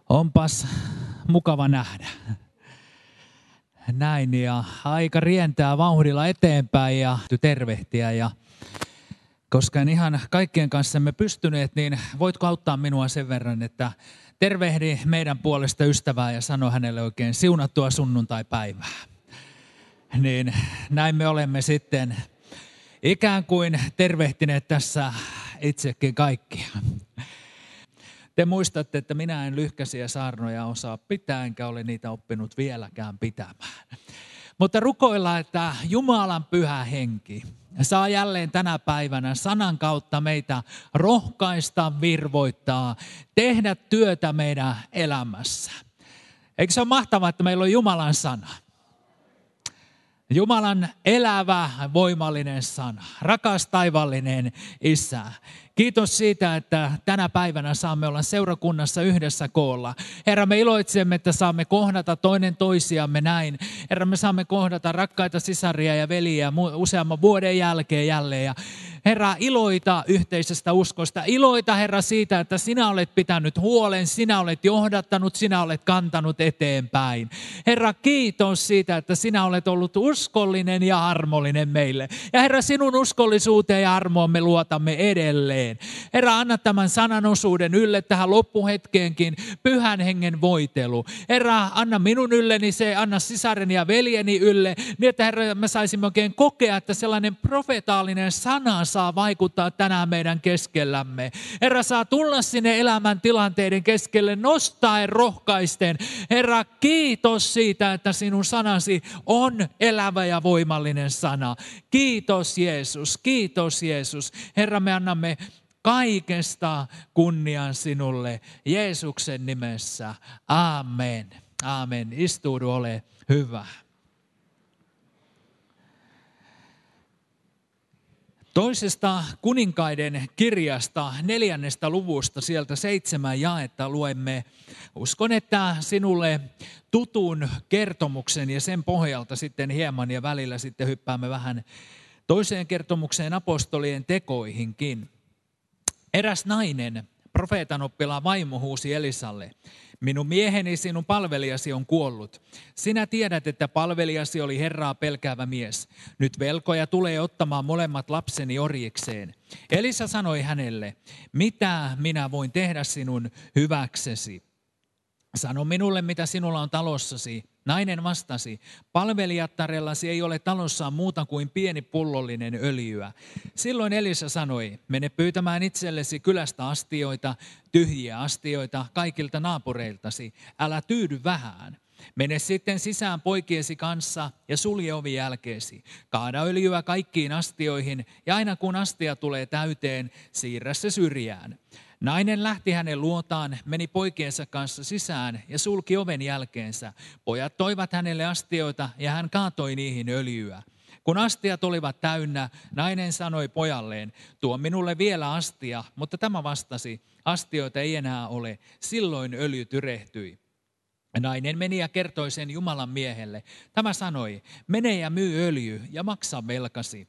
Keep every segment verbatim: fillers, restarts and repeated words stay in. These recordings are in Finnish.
Onpas mukava nähdä. Näin ja aika rientää vauhdilla eteenpäin ja tervehtiä. Ja koska en ihan kaikkien kanssa me pystyneet, niin voitko auttaa minua sen verran, että tervehdi meidän puolesta ystävää ja sano hänelle oikein siunattua sunnuntaipäivää. Niin näin me olemme sitten ikään kuin tervehtineet tässä itsekin kaikkia. Te muistatte, että minä en lyhkäisiä saarnoja osaa pitää, enkä ole niitä oppinut vieläkään pitämään. Mutta rukoillaan, että Jumalan pyhä henki saa jälleen tänä päivänä sanan kautta meitä rohkaista, virvoittaa, tehdä työtä meidän elämässä. Eikö se ole mahtavaa, että meillä on Jumalan sana? Jumalan elävä, voimallinen sana, rakas taivallinen Isä. Kiitos siitä, että tänä päivänä saamme olla seurakunnassa yhdessä koolla. Herra, me iloitsemme, että saamme kohdata toinen toisiamme näin. Herra, me saamme kohdata rakkaita sisaria ja veliä useamman vuoden jälkeen jälleen. Ja Herra, iloita yhteisestä uskosta. Iloita, Herra, siitä, että sinä olet pitänyt huolen, sinä olet johdattanut, sinä olet kantanut eteenpäin. Herra, kiitos siitä, että sinä olet ollut uskollinen ja armollinen meille. Ja Herra, sinun uskollisuuteen ja armoon me luotamme edelleen. Herra, anna tämän sananosuuden ylle tähän loppuhetkeenkin pyhän hengen voitelu. Herra, anna minun ylleni se, anna sisareni ja veljeni ylle, niin että Herra, me saisimme oikein kokea, että sellainen profetaalinen sana saa vaikuttaa tänään meidän keskellämme. Herra, saa tulla sinne elämän tilanteiden keskelle, nostaen, rohkaisten. Herra, kiitos siitä, että sinun sanasi on elävä ja voimallinen sana. Kiitos Jeesus, kiitos Jeesus. Herra, me annamme kaikesta kunnian sinulle Jeesuksen nimessä. Amen. Amen. Istuudu, ole hyvä. Toisesta kuninkaiden kirjasta, neljännestä luvusta, sieltä seitsemän jaetta luemme. Uskon, että sinulle tutun kertomuksen ja sen pohjalta sitten hieman ja välillä sitten hyppäämme vähän toiseen kertomukseen apostolien tekoihinkin. Eräs nainen, profeetan oppilaan vaimo, huusi Elisalle: minun mieheni, sinun palvelijasi on kuollut. Sinä tiedät, että palvelijasi oli Herraa pelkäävä mies. Nyt velkoja tulee ottamaan molemmat lapseni orjikseen. Elisa sanoi hänelle: mitä minä voin tehdä sinun hyväksesi? Sano minulle, mitä sinulla on talossasi. Nainen vastasi: palvelijattarellasi ei ole talossaan muuta kuin pieni pullollinen öljyä. Silloin Elisa sanoi: mene pyytämään itsellesi kylästä astioita, tyhjiä astioita kaikilta naapureiltasi. Älä tyydy vähään. Mene sitten sisään poikiesi kanssa ja sulje ovi jälkeesi. Kaada öljyä kaikkiin astioihin ja aina kun astia tulee täyteen, siirrä se syrjään. Nainen lähti hänen luotaan, meni poikiensa kanssa sisään ja sulki oven jälkeensä. Pojat toivat hänelle astioita ja hän kaatoi niihin öljyä. Kun astiat olivat täynnä, nainen sanoi pojalleen: tuo minulle vielä astia, mutta tämä vastasi: astioita ei enää ole. Silloin öljy tyrehtyi. Nainen meni ja kertoi sen Jumalan miehelle. Tämä sanoi: mene ja myy öljy ja maksa velkasi.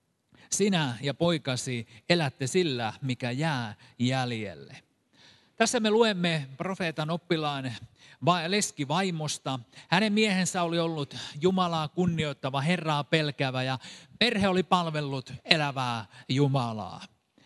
Sinä ja poikasi elätte sillä, mikä jää jäljelle. Tässä me luemme profeetan oppilaan leskivaimosta. Hänen miehensä oli ollut Jumalaa kunnioittava, Herraa pelkäävä ja perhe oli palvellut elävää Jumalaa.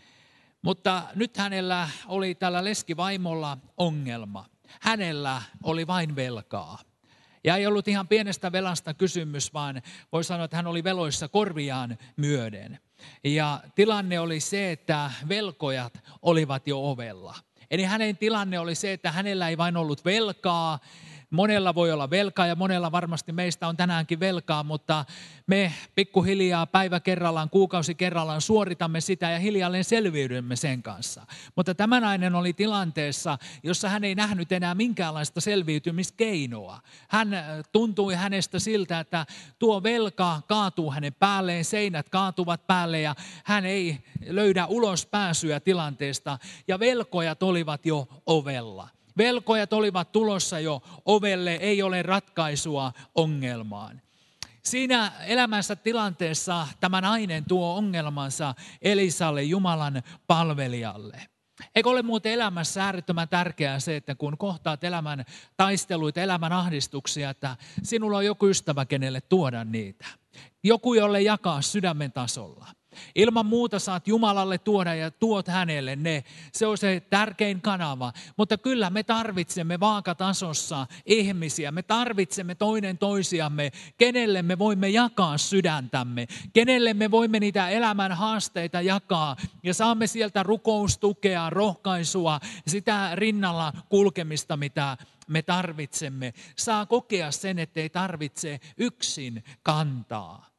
Mutta nyt hänellä oli tällä leskivaimolla ongelma. Hänellä oli vain velkaa. Ja ei ollut ihan pienestä velasta kysymys, vaan voi sanoa, että hän oli veloissa korviaan myöden. Ja tilanne oli se, että velkojat olivat jo ovella. Eli hänen tilanne oli se, että hänellä ei vain ollut velkaa. Monella voi olla velkaa ja monella varmasti meistä on tänäänkin velkaa, mutta me pikkuhiljaa päivä kerrallaan, kuukausi kerrallaan suoritamme sitä ja hiljalleen selviydymme sen kanssa. Mutta tämä nainen oli tilanteessa, jossa hän ei nähnyt enää minkäänlaista selviytymiskeinoa. Hän tuntui hänestä siltä, että tuo velka kaatuu hänen päälleen, seinät kaatuvat päälle ja hän ei löydä ulospääsyä tilanteesta ja velkojat olivat jo ovella. Velkojat olivat tulossa jo ovelle, ei ole ratkaisua ongelmaan. Siinä elämänsä tilanteessa tämä nainen tuo ongelmansa Elisalle, Jumalan palvelijalle. Eikö ole muuten elämässä äärettömän tärkeää se, että kun kohtaat elämän taisteluita, elämän ahdistuksia, että sinulla on joku ystävä, kenelle tuoda niitä. Joku, jolle jakaa sydämen tasolla. Ilman muuta saat Jumalalle tuoda ja tuot hänelle ne. Se on se tärkein kanava. Mutta kyllä me tarvitsemme vaakatasossa ihmisiä. Me tarvitsemme toinen toisiamme, kenelle me voimme jakaa sydäntämme. Kenelle me voimme niitä elämän haasteita jakaa. Ja saamme sieltä rukoustukea, rohkaisua, sitä rinnalla kulkemista, mitä me tarvitsemme. Saa kokea sen, ettei tarvitse yksin kantaa.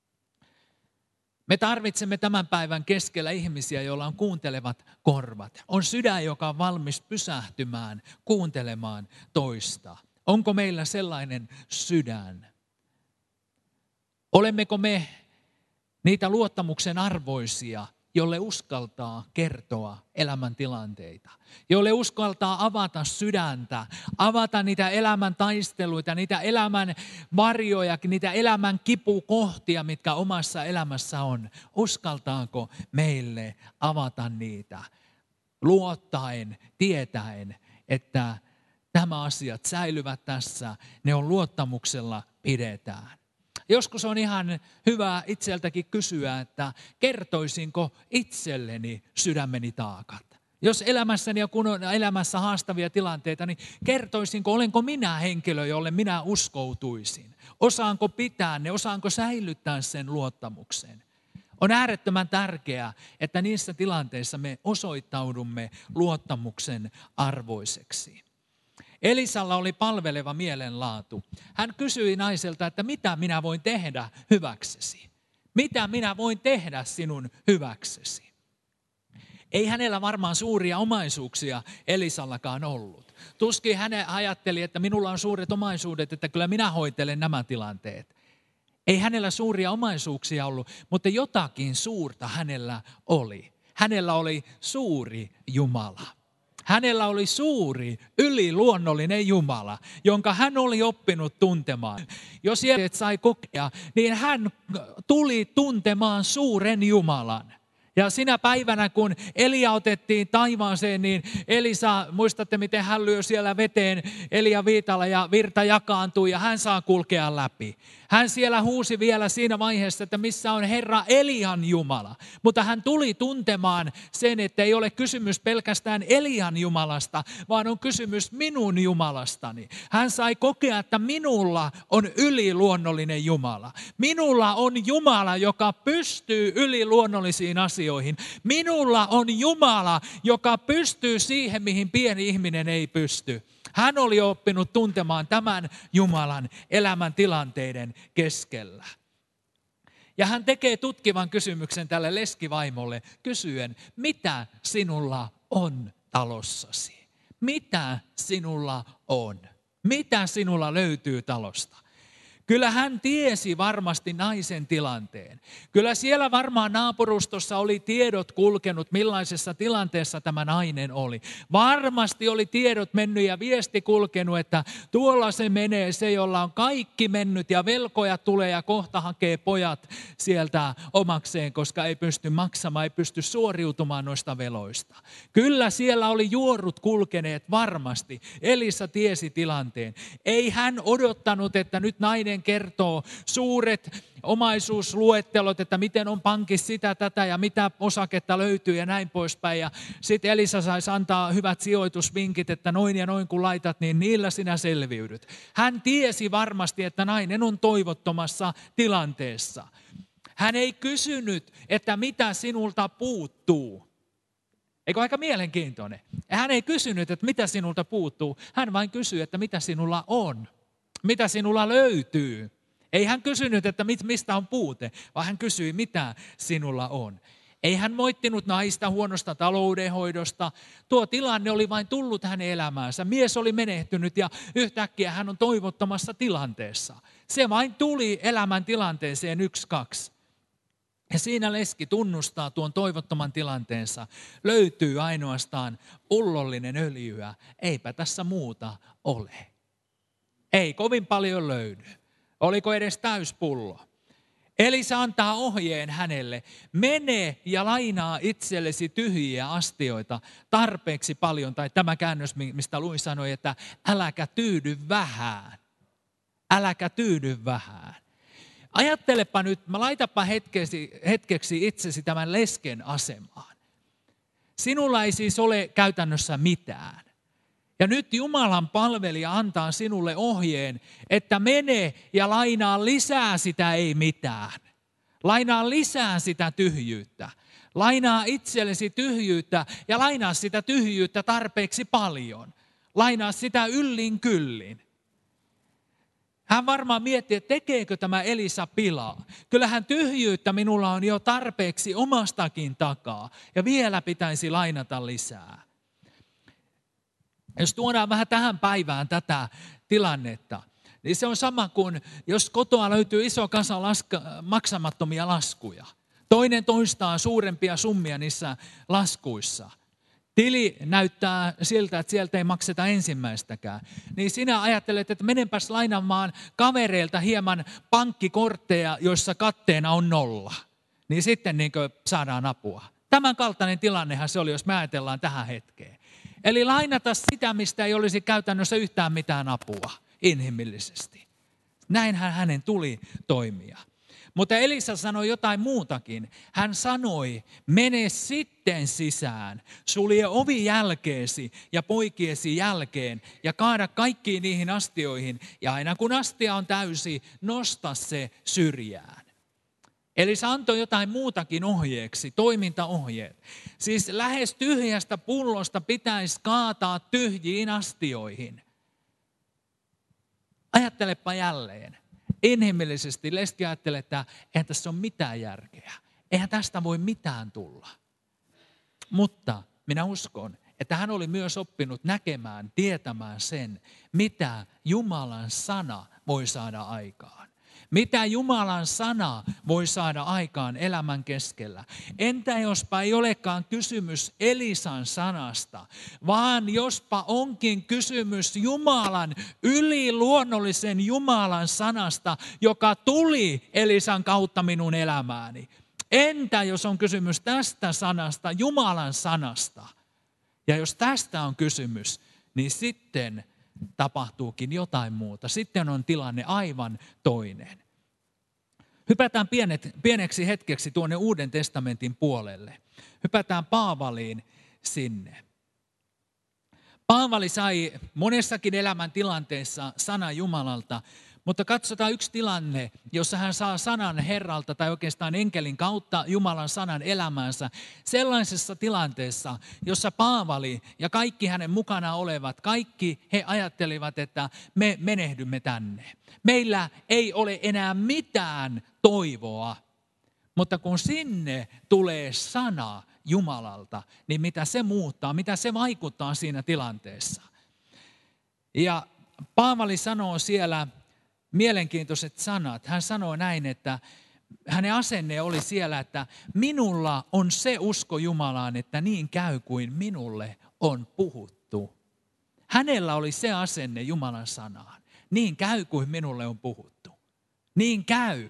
Me tarvitsemme tämän päivän keskellä ihmisiä, joilla on kuuntelevat korvat. On sydän, joka on valmis pysähtymään, kuuntelemaan toista. Onko meillä sellainen sydän? Olemmeko me niitä luottamuksen arvoisia, jolle uskaltaa kertoa elämäntilanteita, jolle uskaltaa avata sydäntä, avata niitä elämän taisteluita, niitä elämän varjoja, niitä elämän kipukohtia, mitkä omassa elämässä on. Uskaltaako meille avata niitä luottaen, tietäen, että nämä asiat säilyvät tässä, ne on luottamuksella pidetään. Joskus on ihan hyvä itseltäkin kysyä, että kertoisinko itselleni sydämeni taakat. Jos elämässäni ja kun on elämässä haastavia tilanteita, niin kertoisinko, olenko minä henkilö, jolle minä uskoutuisin? Osaanko pitää ne, osaanko säilyttää sen luottamuksen? On äärettömän tärkeää, että niissä tilanteissa me osoittaudumme luottamuksen arvoiseksi. Elisalla oli palveleva mielenlaatu. Hän kysyi naiselta, että mitä minä voin tehdä hyväksesi? Mitä minä voin tehdä sinun hyväksesi? Ei hänellä varmaan suuria omaisuuksia Elisallakaan ollut. Tuskin hän ajatteli, että minulla on suuret omaisuudet, että kyllä minä hoitelen nämä tilanteet. Ei hänellä suuria omaisuuksia ollut, mutta jotakin suurta hänellä oli. Hänellä oli suuri Jumala. Hänellä oli suuri, yliluonnollinen Jumala, jonka hän oli oppinut tuntemaan. Jos Jeesus sai kokea, niin hän tuli tuntemaan suuren Jumalan. Ja sinä päivänä, kun Elia otettiin taivaaseen, niin Elisa, muistatte miten hän lyö siellä veteen Elia viitalla ja virta jakaantui ja hän saa kulkea läpi. Hän siellä huusi vielä siinä vaiheessa, että missä on Herra Elian Jumala. Mutta hän tuli tuntemaan sen, että ei ole kysymys pelkästään Elian Jumalasta, vaan on kysymys minun Jumalastani. Hän sai kokea, että minulla on yliluonnollinen Jumala. Minulla on Jumala, joka pystyy yliluonnollisiin asioihin. Minulla on Jumala, joka pystyy siihen, mihin pieni ihminen ei pysty. Hän oli oppinut tuntemaan tämän Jumalan elämäntilanteiden keskellä. Ja hän tekee tutkivan kysymyksen tälle leskivaimolle kysyen, mitä sinulla on talossasi? Mitä sinulla on? Mitä sinulla löytyy talosta? Kyllä hän tiesi varmasti naisen tilanteen. Kyllä siellä varmaan naapurustossa oli tiedot kulkenut, millaisessa tilanteessa tämä nainen oli. Varmasti oli tiedot mennyt ja viesti kulkenut, että tuolla se menee se, jolla on kaikki mennyt ja velkoja tulee ja kohta hakee pojat sieltä omakseen, koska ei pysty maksamaan, ei pysty suoriutumaan noista veloista. Kyllä siellä oli juorut kulkeneet varmasti. Elisa tiesi tilanteen. Ei hän odottanut, että nyt nainen kertoo suuret omaisuusluettelot, että miten on pankissa sitä, tätä ja mitä osaketta löytyy ja näin poispäin. Ja sitten Elisa saisi antaa hyvät sijoitusvinkit, että noin ja noin kun laitat, niin niillä sinä selviydyt. Hän tiesi varmasti, että nainen on toivottomassa tilanteessa. Hän ei kysynyt, että mitä sinulta puuttuu. Eikö aika mielenkiintoinen? Hän ei kysynyt, että mitä sinulta puuttuu. Hän vain kysyi, että mitä sinulla on. Mitä sinulla löytyy? Ei hän kysynyt, että mistä on puute, vaan hän kysyi, mitä sinulla on. Ei hän moittinut naista huonosta taloudenhoidosta. Tuo tilanne oli vain tullut hänen elämäänsä. Mies oli menehtynyt ja yhtäkkiä hän on toivottomassa tilanteessa. Se vain tuli elämän tilanteeseen yksi, kaksi. Ja siinä leski tunnustaa tuon toivottoman tilanteensa. Löytyy ainoastaan pullollinen öljyä. Eipä tässä muuta ole. Ei kovin paljon löydy. Oliko edes täyspullo? Elisa antaa ohjeen hänelle, mene ja lainaa itsellesi tyhjiä astioita tarpeeksi paljon. Tai tämä käännös, mistä luin, sanoi, että äläkä tyydy vähään. Äläkä tyydy vähään. Ajattelepa nyt, mä laitapa hetkeksi, hetkeksi itsesi tämän lesken asemaan. Sinulla ei siis ole käytännössä mitään. Ja nyt Jumalan palvelija antaa sinulle ohjeen, että mene ja lainaa lisää sitä ei mitään. Lainaa lisää sitä tyhjyyttä. Lainaa itsellesi tyhjyyttä ja lainaa sitä tyhjyyttä tarpeeksi paljon. Lainaa sitä yllin kyllin. Hän varmaan miettii, että tekeekö tämä Elisa pilaa. Kyllähän tyhjyyttä minulla on jo tarpeeksi omastakin takaa ja vielä pitäisi lainata lisää. Jos tuodaan vähän tähän päivään tätä tilannetta, niin se on sama kuin jos kotoa löytyy iso kasa laska, maksamattomia laskuja. Toinen toistaa suurempia summia niissä laskuissa. Tili näyttää siltä, että sieltä ei makseta ensimmäistäkään. Niin sinä ajattelet, että menenpäs lainamaan kavereilta hieman pankkikortteja, joissa katteena on nolla. Niin sitten niin saadaan apua. Tämän kaltainen tilannehan se oli, jos me ajatellaan tähän hetkeen. Eli lainata sitä, mistä ei olisi käytännössä yhtään mitään apua inhimillisesti. Näinhän hänen tuli toimia. Mutta Elisa sanoi jotain muutakin. Hän sanoi, mene sitten sisään, sulje ovi jälkeesi ja poikiesi jälkeen ja kaada kaikkiin niihin astioihin. Ja aina kun astia on täysi, nosta se syrjään. Eli se antoi jotain muutakin ohjeeksi, toimintaohjeet. Siis lähes tyhjästä pullosta pitäisi kaataa tyhjiin astioihin. Ajattelepa jälleen. Inhimillisesti leski ajattelee, että eihän tässä ole mitään järkeä. Eihän tästä voi mitään tulla. Mutta minä uskon, että hän oli myös oppinut näkemään, tietämään sen, mitä Jumalan sana voi saada aikaan. Mitä Jumalan sana voi saada aikaan elämän keskellä. Entä jospa ei olekaan kysymys Elisan sanasta, vaan jospa onkin kysymys Jumalan, yliluonnollisen Jumalan sanasta, joka tuli Elisan kautta minun elämääni. Entä jos on kysymys tästä sanasta, Jumalan sanasta? Ja jos tästä on kysymys, niin sitten tapahtuukin jotain muuta. Sitten on tilanne aivan toinen. Hypätään pienet, pieneksi hetkeksi tuonne Uuden testamentin puolelle. Hypätään Paavaliin sinne. Paavali sai monessakin elämäntilanteessa sanan Jumalalta, mutta katsotaan yksi tilanne, jossa hän saa sanan Herralta tai oikeastaan enkelin kautta Jumalan sanan elämäänsä. Sellaisessa tilanteessa, jossa Paavali ja kaikki hänen mukana olevat, kaikki he ajattelivat, että me menehdymme tänne. Meillä ei ole enää mitään toivoa, mutta kun sinne tulee sana Jumalalta, niin mitä se muuttaa, mitä se vaikuttaa siinä tilanteessa. Ja Paavali sanoo siellä mielenkiintoiset sanat. Hän sanoo näin, että hänen asenne oli siellä, että minulla on se usko Jumalaan, että niin käy kuin minulle on puhuttu. Hänellä oli se asenne Jumalan sanaan. Niin käy kuin minulle on puhuttu. Niin käy.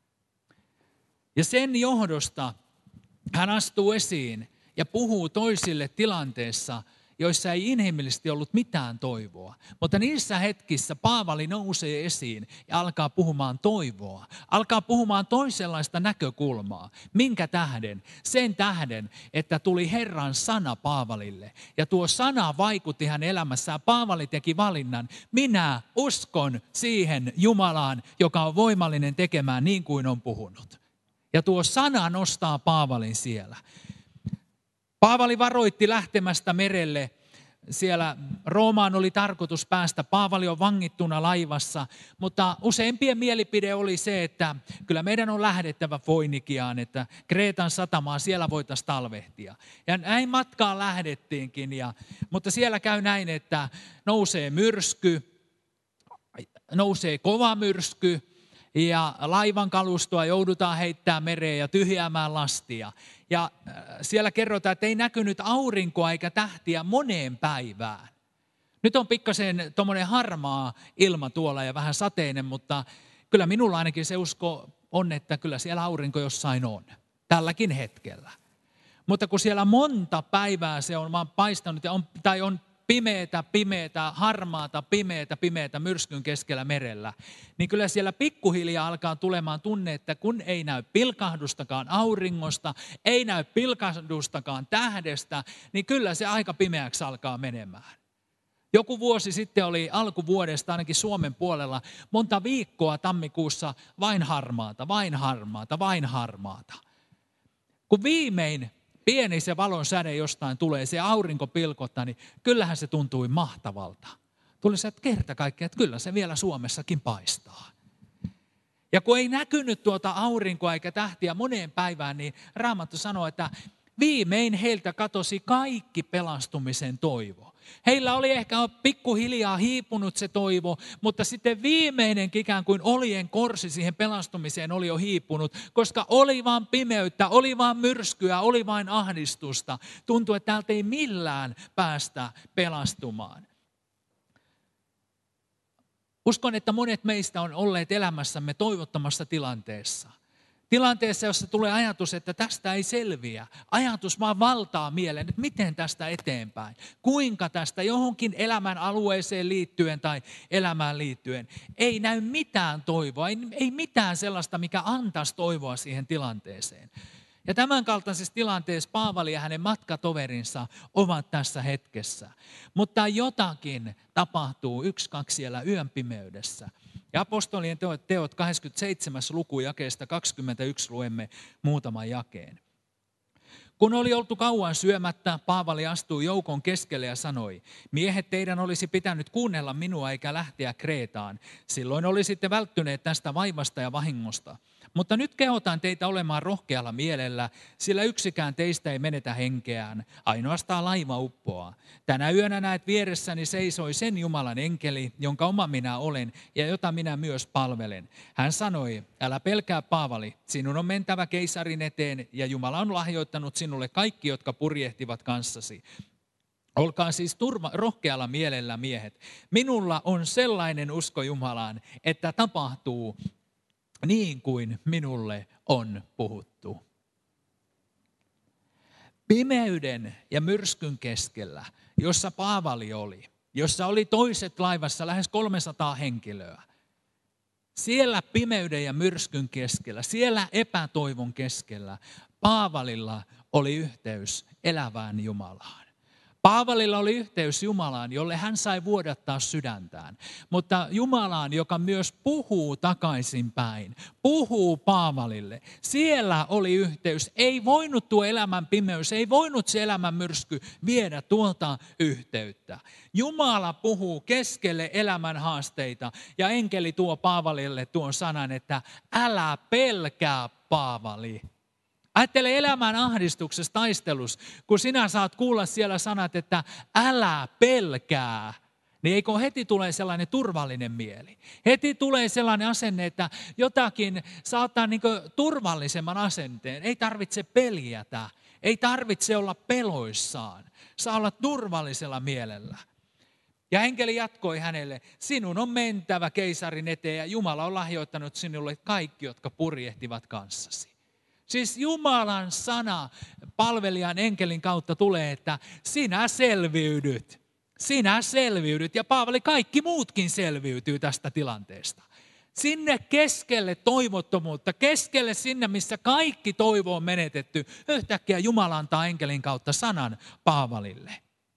Ja sen johdosta hän astuu esiin ja puhuu toisille tilanteessa, joissa ei inhimillisesti ollut mitään toivoa. Mutta niissä hetkissä Paavali nousee esiin ja alkaa puhumaan toivoa. Alkaa puhumaan toisenlaista näkökulmaa. Minkä tähden? Sen tähden, että tuli Herran sana Paavalille. Ja tuo sana vaikutti hänen elämässään. Paavali teki valinnan. Minä uskon siihen Jumalaan, joka on voimallinen tekemään niin kuin on puhunut. Ja tuo sana nostaa Paavalin siellä. Paavali varoitti lähtemästä merelle. Siellä Roomaan oli tarkoitus päästä. Paavali on vangittuna laivassa, mutta useimpien mielipide oli se, että kyllä meidän on lähdettävä Foinikiaan, että Kreetan satamaa siellä voitaisiin talvehtia. Ja näin matkaan lähdettiinkin, ja, mutta siellä käy näin, että nousee myrsky, nousee kova myrsky, ja laivan kalustoa joudutaan heittämään mereen ja tyhjäämään lastia. Ja siellä kerrotaan, että ei näkynyt aurinkoa eikä tähtiä moneen päivään. Nyt on pikkasen tuommoinen harmaa ilma tuolla ja vähän sateinen, mutta kyllä minulla ainakin se usko on, että kyllä siellä aurinko jossain on, tälläkin hetkellä. Mutta kun siellä monta päivää se on vaan paistanut ja on, tai on pimeätä, pimeätä, harmaata, pimeätä, pimeätä myrskyn keskellä merellä, niin kyllä siellä pikkuhiljaa alkaa tulemaan tunne, että kun ei näy pilkahdustakaan auringosta, ei näy pilkahdustakaan tähdestä, niin kyllä se aika pimeäksi alkaa menemään. Joku vuosi sitten oli alkuvuodesta ainakin Suomen puolella monta viikkoa tammikuussa vain harmaata, vain harmaata, vain harmaata. Kun viimein pieni se valon säde jostain tulee, se aurinko pilkottaa, niin kyllähän se tuntui mahtavalta. Tuli se, että kerta kaikkiaan, että kyllä se vielä Suomessakin paistaa. Ja kun ei näkynyt tuota aurinkoa eikä tähtiä moneen päivään, niin Raamattu sanoo, että viimein heiltä katosi kaikki pelastumisen toivo. Heillä oli ehkä pikkuhiljaa hiipunut se toivo, mutta sitten viimeinen ikään kuin olien korsi siihen pelastumiseen oli jo hiipunut, koska oli vaan pimeyttä, oli vaan myrskyä, oli vain ahdistusta. Tuntui, että täältä ei millään päästä pelastumaan. Uskon, että monet meistä on olleet elämässämme toivottomassa tilanteessa. Tilanteessa, jossa tulee ajatus, että tästä ei selviä. Ajatus vaan valtaa mieleen, että miten tästä eteenpäin. Kuinka tästä johonkin elämän alueeseen liittyen tai elämään liittyen. Ei näy mitään toivoa, ei, ei mitään sellaista, mikä antaisi toivoa siihen tilanteeseen. Ja tämän kaltaisessa tilanteessa Paavali ja hänen matkatoverinsa ovat tässä hetkessä. Mutta jotakin tapahtuu yksi, kaksi siellä yön pimeydessä. Ja apostolien teot, teot kaksikymmentäseitsemäs luku jakeesta kaksikymmentäyksi luemme muutaman jakeen. Kun oli oltu kauan syömättä, Paavali astui joukon keskelle ja sanoi, miehet, teidän olisi pitänyt kuunnella minua eikä lähteä Kreetaan. Silloin olisitte välttyneet tästä vaivasta ja vahingosta. Mutta nyt kehotan teitä olemaan rohkealla mielellä, sillä yksikään teistä ei menetä henkeään, ainoastaan laiva uppoaa. Tänä yönä näet vieressäni seisoi sen Jumalan enkeli, jonka oma minä olen ja jota minä myös palvelen. Hän sanoi, älä pelkää Paavali, sinun on mentävä keisarin eteen ja Jumala on lahjoittanut sinulle kaikki, jotka purjehtivat kanssasi. Olkaa siis turva, rohkealla mielellä miehet. Minulla on sellainen usko Jumalaan, että tapahtuu niin kuin minulle on puhuttu. Pimeyden ja myrskyn keskellä, jossa Paavali oli, jossa oli toiset laivassa lähes kolmesataa henkilöä. Siellä pimeyden ja myrskyn keskellä, siellä epätoivon keskellä, Paavalilla oli yhteys elävään Jumalaan. Paavalilla oli yhteys Jumalaan, jolle hän sai vuodattaa sydäntään, mutta Jumalaan, joka myös puhuu takaisinpäin, puhuu Paavalille. Siellä oli yhteys, ei voinut tuo elämän pimeys, ei voinut se elämän myrsky viedä tuolta yhteyttä. Jumala puhuu keskelle elämän haasteita ja enkeli tuo Paavalille tuon sanan, että älä pelkää Paavali. Ajattele elämän ahdistuksessa, taistelussa, kun sinä saat kuulla siellä sanat, että älä pelkää, niin eikö heti tulee sellainen turvallinen mieli. Heti tulee sellainen asenne, että jotakin saattaa niin kuin turvallisemman asenteen. Ei tarvitse peljätä, ei tarvitse olla peloissaan, saa olla turvallisella mielellä. Ja enkeli jatkoi hänelle, sinun on mentävä keisarin eteen ja Jumala on lahjoittanut sinulle kaikki, jotka purjehtivat kanssasi. Siis Jumalan sana palvelijan enkelin kautta tulee, että sinä selviydyt, sinä selviydyt ja Paavali kaikki muutkin selviytyy tästä tilanteesta. Sinne keskelle toivottomuutta, keskelle sinne missä kaikki toivo on menetetty, yhtäkkiä Jumala antaa enkelin kautta sanan Paavalille.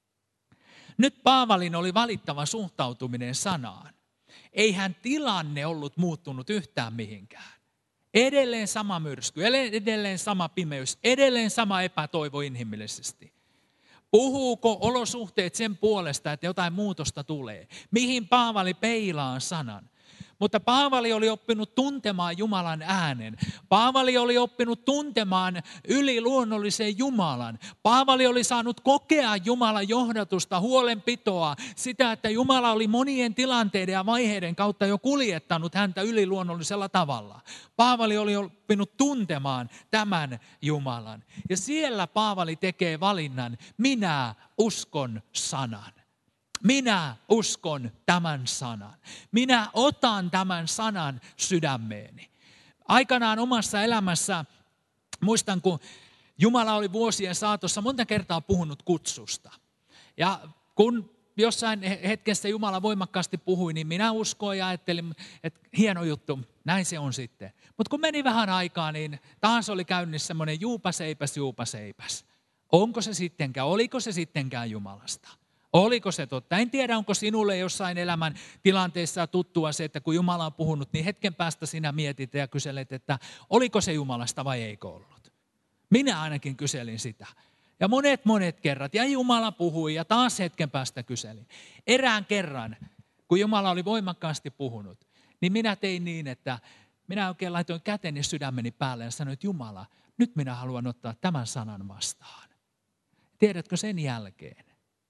Nyt Paavalin oli valittava suhtautuminen sanaan. Eihän tilanne ollut muuttunut yhtään mihinkään. Edelleen sama myrsky, edelleen sama pimeys, edelleen sama epätoivo inhimillisesti. Puhuuko olosuhteet sen puolesta, että jotain muutosta tulee? Mihin Paavali peilaa sanan? Mutta Paavali oli oppinut tuntemaan Jumalan äänen. Paavali oli oppinut tuntemaan yliluonnollisen Jumalan. Paavali oli saanut kokea Jumalan johdatusta, huolenpitoa, sitä, että Jumala oli monien tilanteiden ja vaiheiden kautta jo kuljettanut häntä yliluonnollisella tavalla. Paavali oli oppinut tuntemaan tämän Jumalan. Ja siellä Paavali tekee valinnan, minä uskon sanan. Minä uskon tämän sanan. Minä otan tämän sanan sydämeeni. Aikanaan omassa elämässä, muistan kun Jumala oli vuosien saatossa monta kertaa puhunut kutsusta. Ja kun jossain hetkessä Jumala voimakkaasti puhui, niin minä uskoin ja ajattelin, että hieno juttu, näin se on sitten. Mutta kun meni vähän aikaa, niin taas oli käynnissä semmoinen juupaseipäs, juupaseipäs. Onko se sittenkään, oliko se sittenkään Jumalasta? Oliko se totta? En tiedä, onko sinulle jossain elämän tilanteessa tuttua se, että kun Jumala on puhunut, niin hetken päästä sinä mietit ja kyselet, että oliko se Jumalasta vai eikö ollut. Minä ainakin kyselin sitä. Ja monet monet kerrat, ja Jumala puhui ja taas hetken päästä kyselin. Erään kerran, kun Jumala oli voimakkaasti puhunut, niin minä tein niin, että minä oikein laitoin käteni sydämeni päälle ja sanoin, että Jumala, nyt minä haluan ottaa tämän sanan vastaan. Tiedätkö sen jälkeen?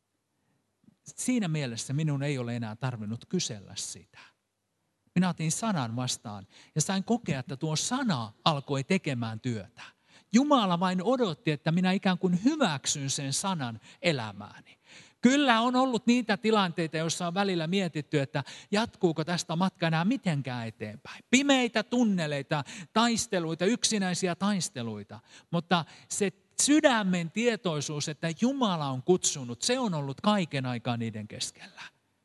Siinä mielessä minun ei ole enää tarvinnut kysellä sitä. Minä otin sanan vastaan ja sain kokea, että tuo sana alkoi tekemään työtä. Jumala vain odotti, että minä ikään kuin hyväksyn sen sanan elämääni. Kyllä on ollut niitä tilanteita, joissa on välillä mietitty, että jatkuuko tästä matka enää mitenkään eteenpäin. Pimeitä tunneleita, taisteluita, yksinäisiä taisteluita, mutta se sydämen tietoisuus, että Jumala on kutsunut, se on ollut kaiken aikaa niiden keskellä.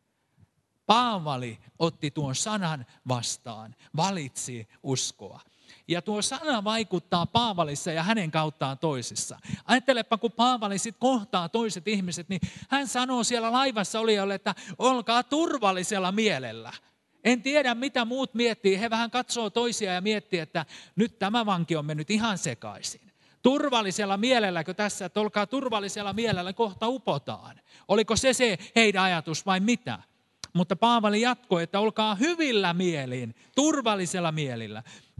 Paavali otti tuon sanan vastaan, valitsi uskoa. Ja tuo sana vaikuttaa Paavalissa ja hänen kauttaan toisissa. Ajattelepa, kun Paavali sitten kohtaa toiset ihmiset, niin hän sanoo siellä laivassa olijoille, että olkaa turvallisella mielellä. En tiedä, mitä muut miettii. He vähän katsoo toisia ja miettii, että nyt tämä vanki on mennyt ihan sekaisin. Turvallisella mielelläkö tässä, että olkaa turvallisella mielellä, kohta upotaan. Oliko se se heidän ajatus vai mitä? Mutta Paavali jatkoi, että olkaa hyvillä mielin, turvallisella mielillä.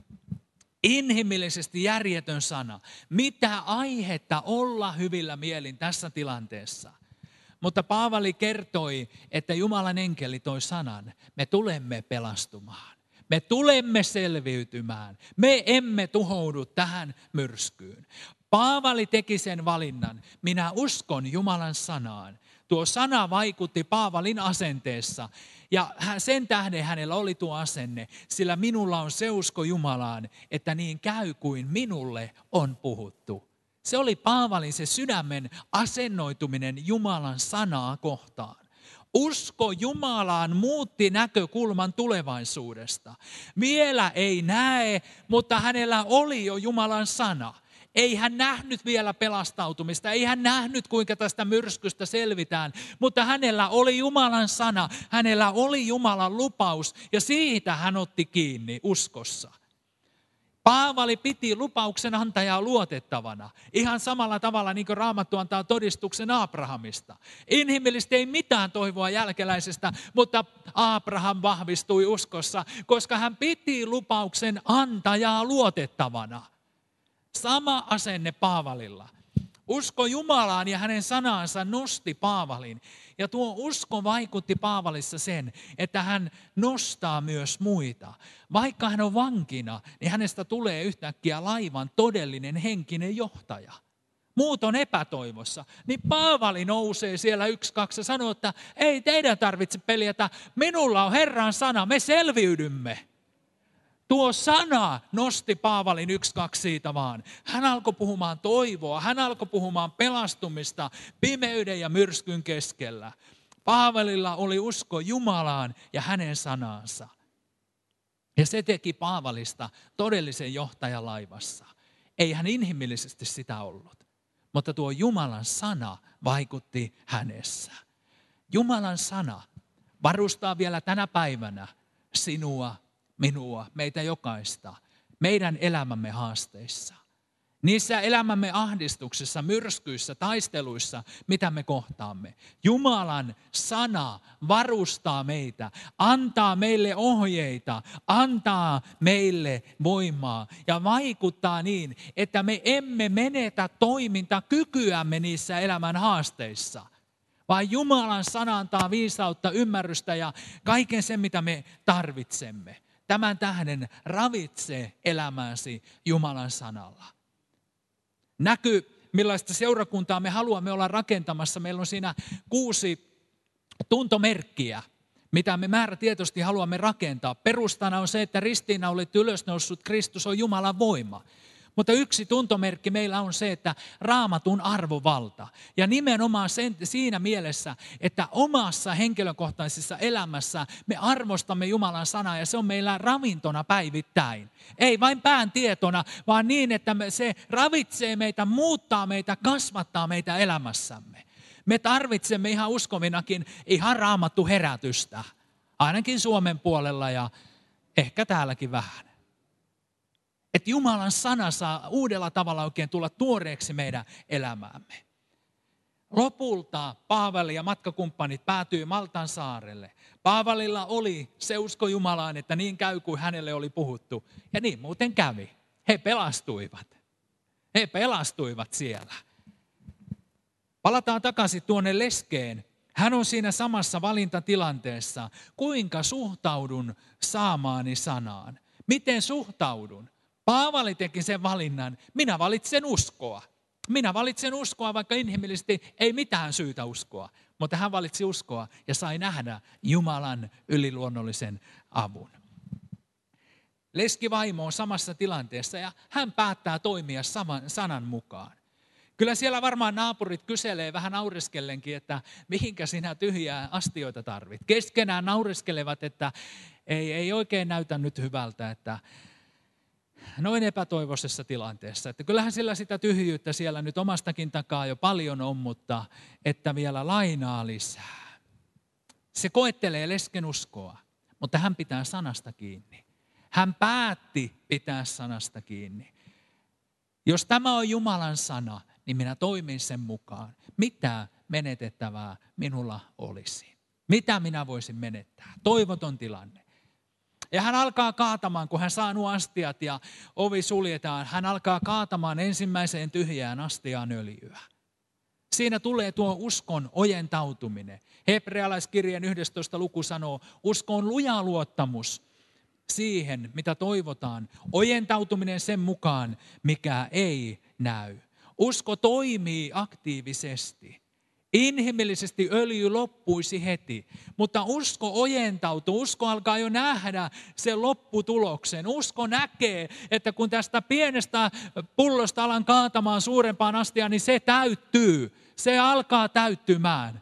Inhimillisesti järjetön sana. Mitä aihetta olla hyvillä mielin tässä tilanteessa? Mutta Paavali kertoi, että Jumalan enkeli toi sanan. Me tulemme pelastumaan. Me tulemme selviytymään. Me emme tuhoudu tähän myrskyyn. Paavali teki sen valinnan. Minä uskon Jumalan sanaan. Tuo sana vaikutti Paavalin asenteessa. Ja sen tähden hänellä oli tuo asenne, sillä minulla on se usko Jumalaan, että niin käy kuin minulle on puhuttu. Se oli Paavalin se sydämen asennoituminen Jumalan sanaa kohtaan. Usko Jumalaan muutti näkökulman tulevaisuudesta. Vielä ei näe, mutta hänellä oli jo Jumalan sana. Ei hän nähnyt vielä pelastautumista, ei hän nähnyt kuinka tästä myrskystä selvitään, mutta hänellä oli Jumalan sana, hänellä oli Jumalan lupaus ja siitä hän otti kiinni uskossa. Paavali piti lupauksen antajaa luotettavana, ihan samalla tavalla niin kuin Raamattu antaa todistuksen Abrahamista. Inhimillisesti ei mitään toivoa jälkeläisestä, mutta Abraham vahvistui uskossa, koska hän piti lupauksen antajaa luotettavana. Sama asenne Paavalilla. Usko Jumalaan ja hänen sanaansa nosti Paavalin. Ja tuo usko vaikutti Paavalissa sen, että hän nostaa myös muita. Vaikka hän on vankina, niin hänestä tulee yhtäkkiä laivan todellinen henkinen johtaja. Muut on epätoivossa. Niin Paavali nousee siellä yksi, kaksi ja sanoo, että ei teidän tarvitse peljätä, minulla on Herran sana, me selviydymme. Tuo sana nosti Paavalin yksi, kaksi siitä vaan. Hän alkoi puhumaan toivoa, hän alkoi puhumaan pelastumista pimeyden ja myrskyn keskellä. Paavalilla oli usko Jumalaan ja hänen sanaansa. Ja se teki Paavalista todellisen johtajan laivassa. Ei hän inhimillisesti sitä ollut, mutta tuo Jumalan sana vaikutti hänessä. Jumalan sana varustaa vielä tänä päivänä sinua, minua, meitä jokaista, meidän elämämme haasteissa. Niissä elämämme ahdistuksissa, myrskyissä, taisteluissa, mitä me kohtaamme. Jumalan sana varustaa meitä, antaa meille ohjeita, antaa meille voimaa ja vaikuttaa niin, että me emme menetä toimintakykyämme niissä elämän haasteissa. Vaan Jumalan sana antaa viisautta, ymmärrystä ja kaiken sen, mitä me tarvitsemme. Tämän tähden ravitse elämääsi Jumalan sanalla. Näky, millaista seurakuntaa me haluamme olla rakentamassa. Meillä on siinä kuusi tuntomerkkiä. mitä me määrätietoisesti haluamme rakentaa. Perustana on se, että ristiinnaulittu ylösnoussut Kristus on Jumalan voima. Mutta yksi tuntomerkki meillä on se, että Raamatun arvovalta. Ja nimenomaan sen, siinä mielessä, että omassa henkilökohtaisessa elämässä me arvostamme Jumalan sanaa ja se on meillä ravintona päivittäin. Ei vain pään tietona, vaan niin, että me, se ravitsee meitä, muuttaa meitä, kasvattaa meitä elämässämme. Me tarvitsemme ihan uskovinakin ihan raamattu herätystä. Ainakin Suomen puolella ja ehkä täälläkin vähän. Että Jumalan sana saa uudella tavalla oikein tulla tuoreeksi meidän elämäämme. Lopulta Paavali ja matkakumppanit päätyi Maltan saarelle. Paavalilla oli se usko Jumalaan, että niin käy kuin hänelle oli puhuttu. Ja niin muuten kävi. He pelastuivat. He pelastuivat siellä. Palataan takaisin tuonne leskeen. Hän on siinä samassa valintatilanteessa. Kuinka suhtaudun saamaani sanaan? Miten suhtaudun? Paavali teki sen valinnan. Minä valitsen uskoa. Minä valitsen uskoa, vaikka inhimillisesti ei mitään syytä uskoa. Mutta hän valitsi uskoa ja sai nähdä Jumalan yliluonnollisen avun. Leskivaimo on samassa tilanteessa ja hän päättää toimia saman sanan mukaan. Kyllä siellä varmaan naapurit kyselee vähän naureskellenkin, että mihinkä sinä tyhjää astioita tarvit. Keskenään naureskelevat, että ei, ei oikein näytä nyt hyvältä, että noin epätoivoisessa tilanteessa. Että kyllähän sillä sitä tyhjyyttä siellä nyt omastakin takaa jo paljon on, mutta että vielä lainaa lisää. Se koettelee lesken uskoa, mutta hän pitää sanasta kiinni. Hän päätti pitää sanasta kiinni. Jos tämä on Jumalan sana, niin minä toimin sen mukaan. Mitä menetettävää minulla olisi? Mitä minä voisin menettää? Toivoton tilanne. Ja hän alkaa kaatamaan, kun hän saa nuo astiat ja ovi suljetaan, hän alkaa kaatamaan ensimmäiseen tyhjään astiaan öljyä. Siinä tulee tuo uskon ojentautuminen. Hebrealaiskirjeen yhdestoista luku sanoo, usko on luja luottamus siihen, mitä toivotaan. Ojentautuminen sen mukaan, mikä ei näy. Usko toimii aktiivisesti. Inhimillisesti öljy loppuisi heti, mutta usko ojentautuu. Usko alkaa jo nähdä sen lopputuloksen. Usko näkee, että kun tästä pienestä pullosta alan kaatamaan suurempaan astiaan, niin se täyttyy. Se alkaa täyttymään.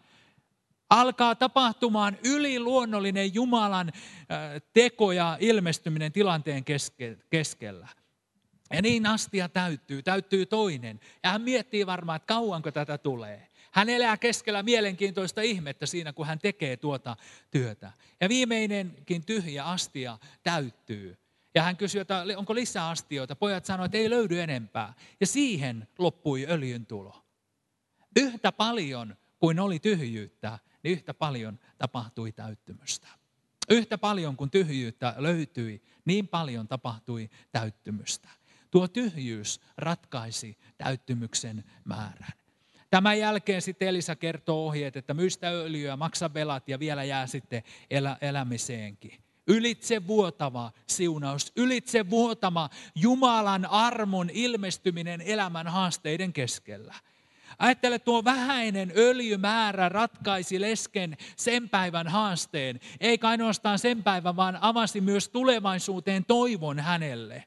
Alkaa tapahtumaan yliluonnollinen Jumalan teko ja ilmestyminen tilanteen keskellä. Ja niin astia täyttyy, täyttyy toinen. Ja hän miettii varmaan, että kauanko tätä tulee. Hän elää keskellä mielenkiintoista ihmettä siinä, kun hän tekee tuota työtä. Ja viimeinenkin tyhjä astia täyttyy. Ja hän kysyy, että onko lisää astioita. Pojat sanoivat, että ei löydy enempää. Ja siihen loppui öljyn tulo. Yhtä paljon kuin oli tyhjyyttä, niin yhtä paljon tapahtui täyttymystä. Yhtä paljon kuin tyhjyyttä löytyi, niin paljon tapahtui täyttymystä. Tuo tyhjyys ratkaisi täyttymyksen määrän. Tämän jälkeen sitten Elisa kertoo ohjeet, että myistä öljyä, maksa velat ja vielä jää sitten elä, elämiseenkin. Ylitse vuotava siunaus, ylitse vuotama Jumalan armon ilmestyminen elämän haasteiden keskellä. Ajattele, tuo vähäinen öljymäärä ratkaisi lesken sen päivän haasteen. Eikä ainoastaan sen päivän, vaan avasi myös tulevaisuuteen toivon hänelle.